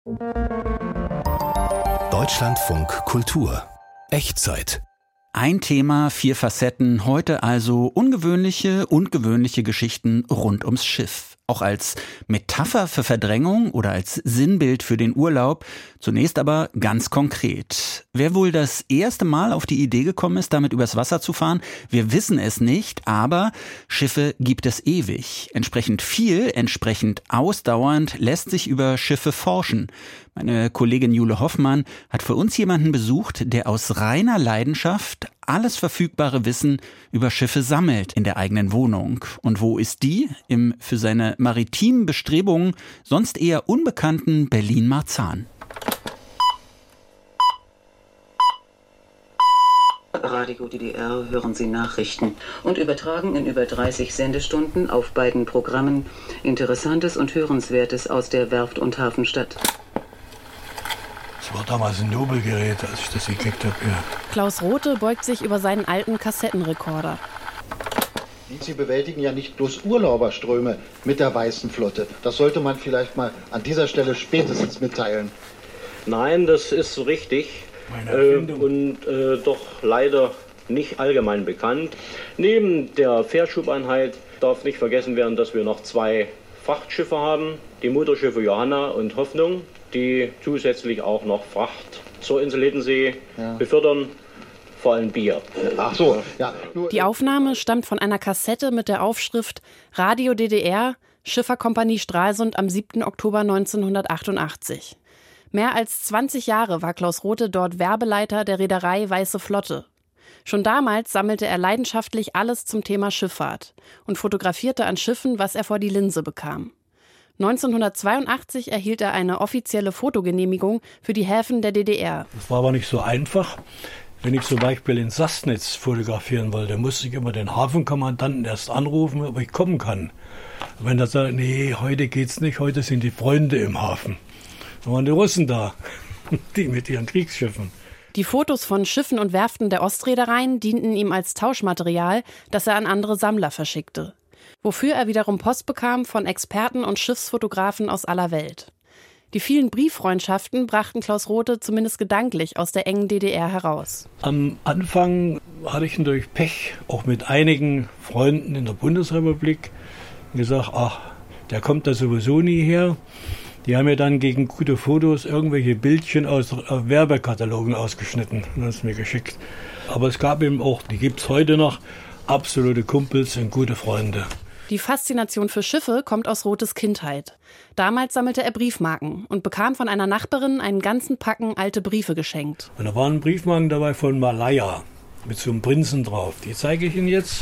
Deutschlandfunk Kultur. Echtzeit. Ein Thema, 4 Facetten, heute also ungewöhnliche und gewöhnliche Geschichten rund ums Schiff. Auch als Metapher für Verdrängung oder als Sinnbild für den Urlaub. Zunächst aber ganz konkret. Wer wohl das erste Mal auf die Idee gekommen ist, damit übers Wasser zu fahren? Wir wissen es nicht, aber Schiffe gibt es ewig. Entsprechend viel, entsprechend ausdauernd lässt sich über Schiffe forschen. Meine Kollegin Jule Hoffmann hat für uns jemanden besucht, der aus reiner Leidenschaft alles verfügbare Wissen über Schiffe sammelt in der eigenen Wohnung. Und wo ist die? Im für seine maritimen Bestrebungen sonst eher unbekannten Berlin-Marzahn. Radio DDR hören Sie Nachrichten und übertragen in über 30 Sendestunden auf beiden Programmen Interessantes und Hörenswertes aus der Werft- und Hafenstadt. Das war damals ein Nobelgerät, als ich das gekriegt habe. Ja. Klaus Rothe beugt sich über seinen alten Kassettenrekorder. Sie bewältigen ja nicht bloß Urlauberströme mit der Weißen Flotte. Das sollte man vielleicht mal an dieser Stelle spätestens mitteilen. Nein, das ist richtig und doch leider nicht allgemein bekannt. Neben der Fährschubeinheit darf nicht vergessen werden, dass wir noch 2 Frachtschiffe haben, die Motorschiffe Johanna und Hoffnung, die zusätzlich auch noch Fracht zur Insel Hiddensee befördern, vor allem Bier. Ach so, ja. Die Aufnahme stammt von einer Kassette mit der Aufschrift Radio DDR, Schifferkompanie Stralsund am 7. Oktober 1988. Mehr als 20 Jahre war Klaus Rothe dort Werbeleiter der Reederei Weiße Flotte. Schon damals sammelte er leidenschaftlich alles zum Thema Schifffahrt und fotografierte an Schiffen, was er vor die Linse bekam. 1982 erhielt er eine offizielle Fotogenehmigung für die Häfen der DDR. Das war aber nicht so einfach. Wenn ich zum Beispiel in Sassnitz fotografieren wollte, musste ich immer den Hafenkommandanten erst anrufen, ob ich kommen kann. Und wenn er sagt, nee, heute geht's nicht, heute sind die Freunde im Hafen. Da waren die Russen da, die mit ihren Kriegsschiffen. Die Fotos von Schiffen und Werften der Ostreedereien dienten ihm als Tauschmaterial, das er an andere Sammler verschickte. Wofür er wiederum Post bekam von Experten und Schiffsfotografen aus aller Welt. Die vielen Brieffreundschaften brachten Klaus Rothe zumindest gedanklich aus der engen DDR heraus. Am Anfang hatte ich durch Pech auch mit einigen Freunden in der Bundesrepublik gesagt, ach, der kommt da sowieso nie her. Die haben mir dann gegen gute Fotos irgendwelche Bildchen aus Werbekatalogen ausgeschnitten und haben es mir geschickt. Aber es gab eben auch, die gibt es heute noch, absolute Kumpels und gute Freunde. Die Faszination für Schiffe kommt aus Rothes Kindheit. Damals sammelte er Briefmarken und bekam von einer Nachbarin einen ganzen Packen alte Briefe geschenkt. Und da waren Briefmarken dabei von Malaya mit so einem Prinzen drauf. Die zeige ich Ihnen jetzt.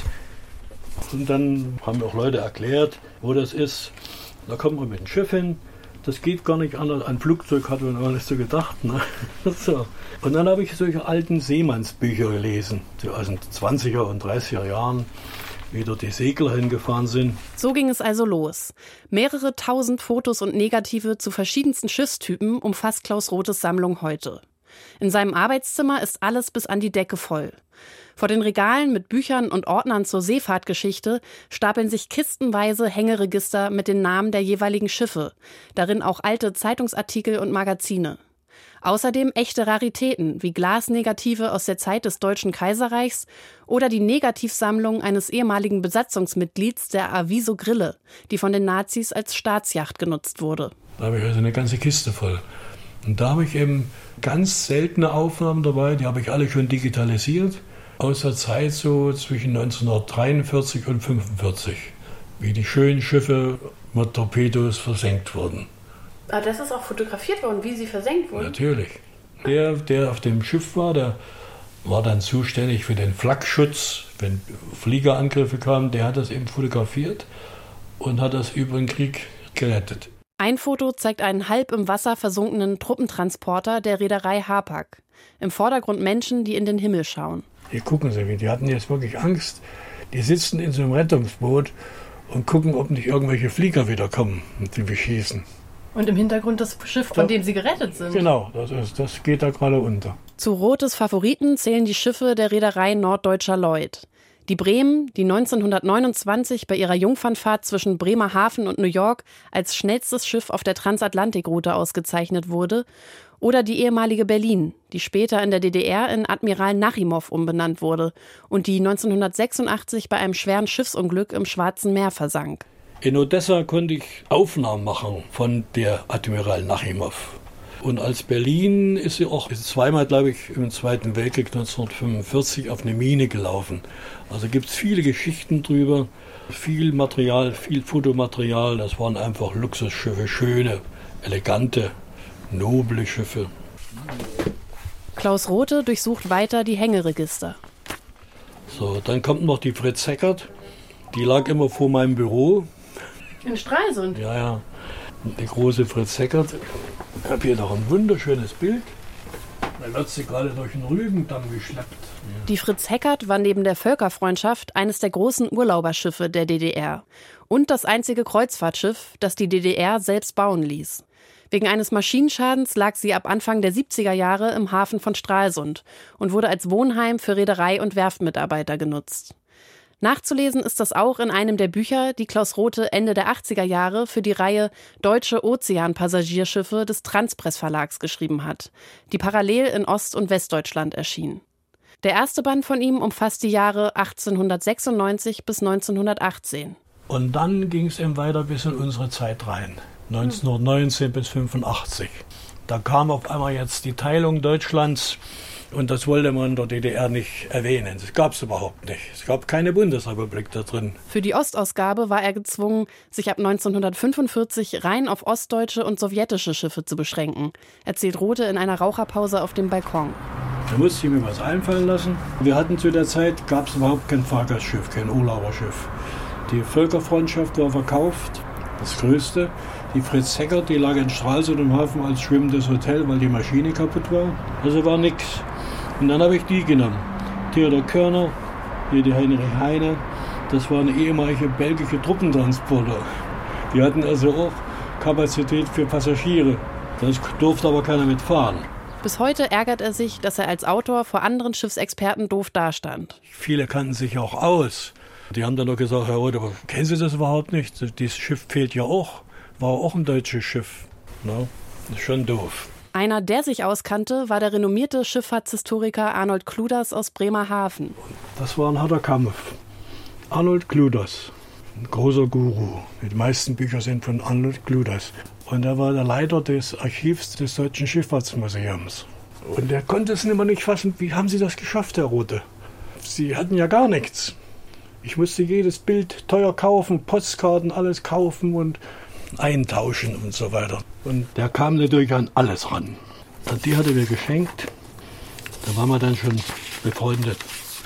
Und dann haben mir auch Leute erklärt, wo das ist. Da kommt man mit dem Schiff hin. Das geht gar nicht anders. Ein Flugzeug hat man aber nicht so gedacht. Ne? So. Und dann habe ich solche alten Seemannsbücher gelesen, so aus den 20er und 30er Jahren. Wie dort die Segler hingefahren sind. So ging es also los. Mehrere tausend Fotos und Negative zu verschiedensten Schiffstypen umfasst Klaus Rothes Sammlung heute. In seinem Arbeitszimmer ist alles bis an die Decke voll. Vor den Regalen mit Büchern und Ordnern zur Seefahrtgeschichte stapeln sich kistenweise Hängeregister mit den Namen der jeweiligen Schiffe, darin auch alte Zeitungsartikel und Magazine. Außerdem echte Raritäten wie Glasnegative aus der Zeit des Deutschen Kaiserreichs oder die Negativsammlung eines ehemaligen Besatzungsmitglieds der Aviso Grille, die von den Nazis als Staatsjacht genutzt wurde. Da habe ich also eine ganze Kiste voll. Und da habe ich eben ganz seltene Aufnahmen dabei, die habe ich alle schon digitalisiert, aus der Zeit so zwischen 1943 und 1945, wie die schönen Schiffe mit Torpedos versenkt wurden. Ah, das ist auch fotografiert worden, wie sie versenkt wurden? Natürlich. Der auf dem Schiff war, der war dann zuständig für den Flakschutz. Wenn Fliegerangriffe kamen, der hat das eben fotografiert und hat das über den Krieg gerettet. Ein Foto zeigt einen halb im Wasser versunkenen Truppentransporter der Reederei Hapag. Im Vordergrund Menschen, die in den Himmel schauen. Hier gucken Sie, die hatten jetzt wirklich Angst. Die sitzen in so einem Rettungsboot und gucken, ob nicht irgendwelche Flieger wieder kommen und die beschießen. Und im Hintergrund das Schiff, von dem sie gerettet sind. Genau, das geht da gerade unter. Zu Rothes Favoriten zählen die Schiffe der Reederei Norddeutscher Lloyd. Die Bremen, die 1929 bei ihrer Jungfernfahrt zwischen Bremerhaven und New York als schnellstes Schiff auf der Transatlantikroute ausgezeichnet wurde, oder die ehemalige Berlin, die später in der DDR in Admiral Nachimov umbenannt wurde und die 1986 bei einem schweren Schiffsunglück im Schwarzen Meer versank. In Odessa konnte ich Aufnahmen machen von der Admiral Nachimov. Und als Berlin ist sie auch zweimal, glaube ich, im Zweiten Weltkrieg 1945 auf eine Mine gelaufen. Also gibt es viele Geschichten drüber, viel Material, viel Fotomaterial. Das waren einfach Luxusschiffe, schöne, elegante, noble Schiffe. Klaus Rothe durchsucht weiter die Hängeregister. So, dann kommt noch die Fritz Heckert. Die lag immer vor meinem Büro. In Stralsund? Ja. Die große Fritz Heckert. Ich habe hier noch ein wunderschönes Bild. Da wird sie gerade durch den Rügendamm geschleppt. Ja. Die Fritz Heckert war neben der Völkerfreundschaft eines der großen Urlauberschiffe der DDR. Und das einzige Kreuzfahrtschiff, das die DDR selbst bauen ließ. Wegen eines Maschinenschadens lag sie ab Anfang der 70er Jahre im Hafen von Stralsund und wurde als Wohnheim für Reederei- und Werftmitarbeiter genutzt. Nachzulesen ist das auch in einem der Bücher, die Klaus Rothe Ende der 80er Jahre für die Reihe Deutsche Ozeanpassagierschiffe des Transpress Verlags geschrieben hat, die parallel in Ost- und Westdeutschland erschien. Der erste Band von ihm umfasst die Jahre 1896 bis 1918. Und dann ging es eben weiter bis in unsere Zeit rein, 1919 bis 1985. Da kam auf einmal jetzt die Teilung Deutschlands. Und das wollte man in der DDR nicht erwähnen. Das gab es überhaupt nicht. Es gab keine Bundesrepublik da drin. Für die Ostausgabe war er gezwungen, sich ab 1945 rein auf ostdeutsche und sowjetische Schiffe zu beschränken, erzählt Rothe in einer Raucherpause auf dem Balkon. Da musste ich mir was einfallen lassen. Wir hatten zu der Zeit, gab es überhaupt kein Fahrgastschiff, kein Urlauberschiff. Die Völkerfreundschaft war verkauft, das größte. Die Fritz Heckert, die lag in Stralsund im Hafen als schwimmendes Hotel, weil die Maschine kaputt war. Also war nichts. Und dann habe ich die genommen. Theodor Körner, hier die Heinrich Heine, das waren ehemalige belgische Truppentransporter. Die hatten also auch Kapazität für Passagiere. Das durfte aber keiner mitfahren. Bis heute ärgert er sich, dass er als Autor vor anderen Schiffsexperten doof dastand. Viele kannten sich auch aus. Die haben dann noch gesagt, Herr Rothe, kennen Sie das überhaupt nicht? Dieses Schiff fehlt ja auch. War auch ein deutsches Schiff. No? Das ist schon doof. Einer, der sich auskannte, war der renommierte Schifffahrtshistoriker Arnold Kluders aus Bremerhaven. Das war ein harter Kampf. Arnold Kluders, ein großer Guru. Die meisten Bücher sind von Arnold Kluders. Und er war der Leiter des Archivs des Deutschen Schifffahrtsmuseums. Und er konnte es immer nicht fassen, wie haben Sie das geschafft, Herr Rothe? Sie hatten ja gar nichts. Ich musste jedes Bild teuer kaufen, Postkarten, alles kaufen und eintauschen und so weiter. Und der kam natürlich an alles ran. Und die hat er mir geschenkt. Da waren wir dann schon befreundet.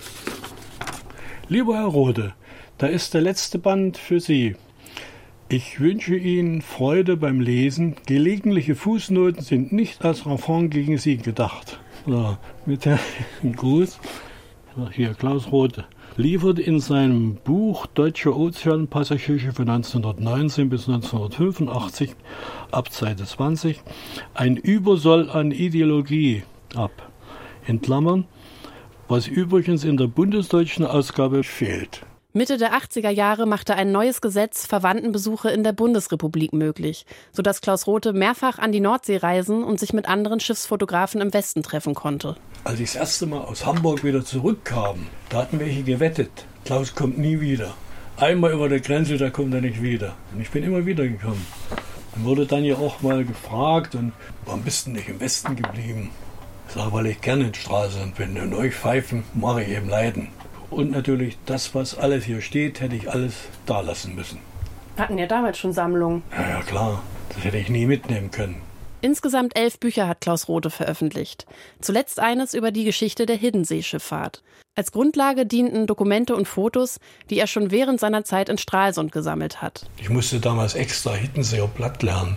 Lieber Herr Rothe, da ist der letzte Band für Sie. Ich wünsche Ihnen Freude beim Lesen. Gelegentliche Fußnoten sind nicht als Renfort gegen Sie gedacht. So, mit dem Gruß. Hier, Klaus Rothe. Liefert in seinem Buch Deutsche Ozeanpassagierschiffe 1919 bis 1985 ab Seite 20 ein Übersoll an Ideologie ab. In Klammern, was übrigens in der bundesdeutschen Ausgabe fehlt. Mitte der 80er Jahre machte ein neues Gesetz Verwandtenbesuche in der Bundesrepublik möglich, sodass Klaus Rothe mehrfach an die Nordsee reisen und sich mit anderen Schiffsfotografen im Westen treffen konnte. Als ich das erste Mal aus Hamburg wieder zurückkam, da hatten welche gewettet, Klaus kommt nie wieder. Einmal über der Grenze, da kommt er nicht wieder. Und ich bin immer wieder gekommen. Dann wurde dann ja auch mal gefragt, und warum bist du nicht im Westen geblieben? Ich sage, weil ich gerne in Stralsund bin und euch pfeifen mache ich eben leiden. Und natürlich das, was alles hier steht, hätte ich alles da lassen müssen. Hatten ja damals schon Sammlungen. Ja, klar. Das hätte ich nie mitnehmen können. Insgesamt 11 Bücher hat Klaus Rothe veröffentlicht. Zuletzt eines über die Geschichte der Hiddenseeschifffahrt. Als Grundlage dienten Dokumente und Fotos, die er schon während seiner Zeit in Stralsund gesammelt hat. Ich musste damals extra Hiddenseer Blatt lernen.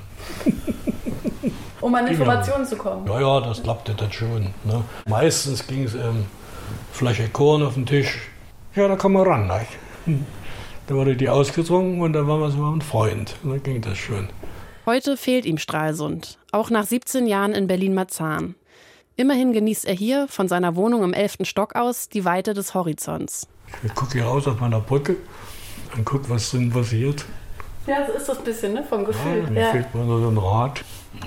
Um an Informationen zu kommen? Ja, das klappte dann schon. Ne? Meistens ging es Flasche Korn auf den Tisch. Ja, da kommen wir ran. Ne? Da wurde die ausgetrunken und dann waren wir so ein Freund. Und dann ging das schon. Heute fehlt ihm Stralsund, auch nach 17 Jahren in Berlin-Marzahn. Immerhin genießt er hier von seiner Wohnung im 11. Stock aus die Weite des Horizonts. Ich gucke hier raus auf meiner Brücke und gucke, was drin passiert. Ja, so ist das ein bisschen, ne, vom Gefühl. Ja, mir fehlt mir nur so ein Rad.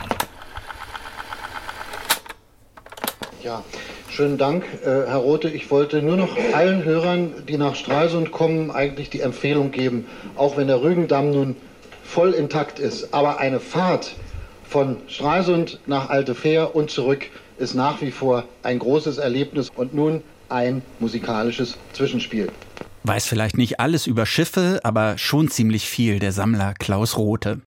Ja, schönen Dank, Herr Rothe. Ich wollte nur noch allen Hörern, die nach Stralsund kommen, eigentlich die Empfehlung geben, auch wenn der Rügendamm nun voll intakt ist, aber eine Fahrt von Stralsund nach Altefähr und zurück ist nach wie vor ein großes Erlebnis und nun ein musikalisches Zwischenspiel. Weiß vielleicht nicht alles über Schiffe, aber schon ziemlich viel, der Sammler Klaus Rothe.